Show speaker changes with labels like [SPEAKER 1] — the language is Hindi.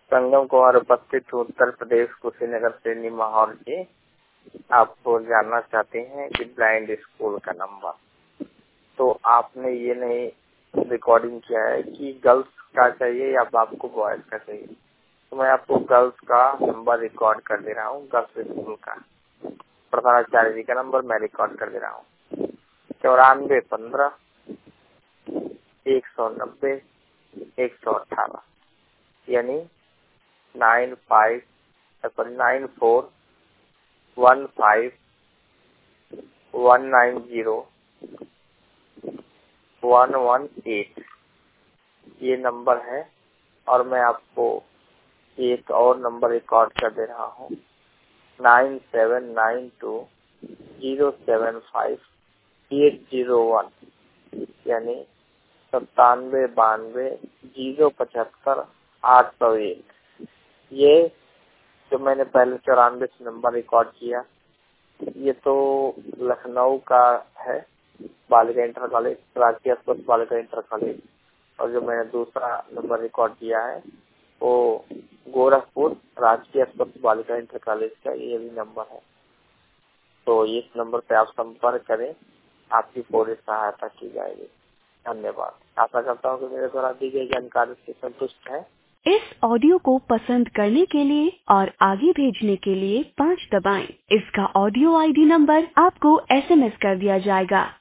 [SPEAKER 1] संगम कुमार उपस्थित उत्तर प्रदेश कुशीनगर श्रेणी माहौल के आपको जानना चाहते हैं कि ब्लाइंड स्कूल का नंबर। तो आपने ये नहीं रिकॉर्डिंग किया है कि गर्ल्स का चाहिए या आपको बॉयज का चाहिए। तो मैं आपको गर्ल्स का नंबर रिकॉर्ड कर दे रहा हूँ। गर्ल्स स्कूल का प्रधानाचार्य जी का नंबर मैं रिकॉर्ड कर दे रहा हूँ। 9415 190 118 यानी 9415 190 118 ये नंबर है। और मैं आपको एक और नंबर रिकॉर्ड कर दे रहा हूँ 9792 075 801 यानी 9792 075 801। ये जो मैंने पहले 94 से नंबर रिकॉर्ड किया ये तो लखनऊ का है, बालिका इंटर कॉलेज, राजकीय अस्पताल बालिका इंटर कॉलेज। और जो मैंने दूसरा नंबर रिकॉर्ड किया है वो गोरखपुर राजकीय अस्पताल बालिका इंटर कॉलेज का ये भी नंबर है। तो इस नंबर पे आप संपर्क करें, आपकी पूरी सहायता की जाएगी। धन्यवाद। आशा करता हूँ कि मेरे द्वारा दी गई जानकारी से संतुष्ट है।
[SPEAKER 2] इस ऑडियो को पसंद करने के लिए और आगे भेजने के लिए 5 दबाएं। इसका ऑडियो आईडी नंबर आपको SMS कर दिया जाएगा।